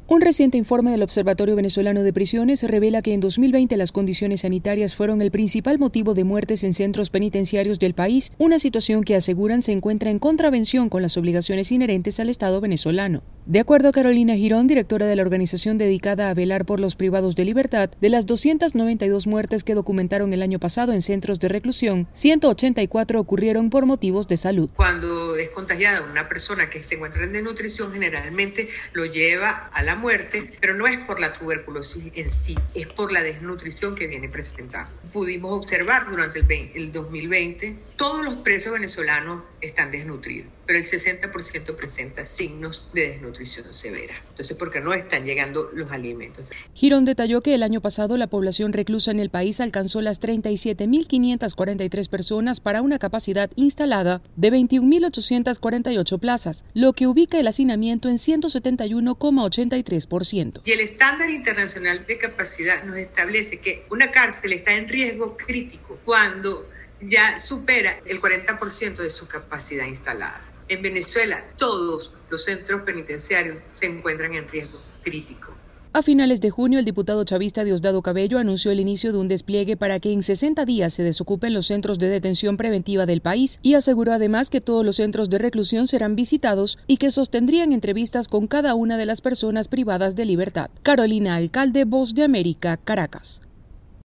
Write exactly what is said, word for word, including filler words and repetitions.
Un reciente informe del Observatorio Venezolano de Prisiones revela que en dos mil veinte las condiciones sanitarias fueron el principal motivo de muertes en centros penitenciarios del país, una situación que aseguran se encuentra en contravención con las obligaciones inherentes al Estado venezolano. De acuerdo a Carolina Girón, directora de la organización dedicada a velar por los privados de libertad, de las doscientas noventa y dos muertes que documentaron el año pasado en centros de reclusión, ciento ochenta y cuatro ocurrieron por motivos de salud. Cuando es contagiada una persona que se encuentra en desnutrición, generalmente lo lleva a la muerte, pero no es por la tuberculosis en sí, es por la desnutrición que viene presentando. Pudimos observar durante el, veinte, el dos mil veinte, todos los presos venezolanos están desnutridos, pero el sesenta por ciento presenta signos de desnutrición severa. Entonces, porque no están llegando los alimentos. Girón detalló que el año pasado la población reclusa en el país alcanzó las treinta y siete mil quinientas cuarenta y tres personas para una capacidad instalada de veintiún mil ochocientas cuarenta y ocho plazas, lo que ubica el hacinamiento en ciento setenta y uno coma ochenta y tres por ciento. Y el estándar internacional de capacidad nos establece que una cárcel está en riesgo crítico cuando ya supera el cuarenta por ciento de su capacidad instalada. En Venezuela, todos los centros penitenciarios se encuentran en riesgo crítico. A finales de junio, el diputado chavista Diosdado Cabello anunció el inicio de un despliegue para que en sesenta días se desocupen los centros de detención preventiva del país y aseguró además que todos los centros de reclusión serán visitados y que sostendrían entrevistas con cada una de las personas privadas de libertad. Carolina Alcalde, Voz de América, Caracas.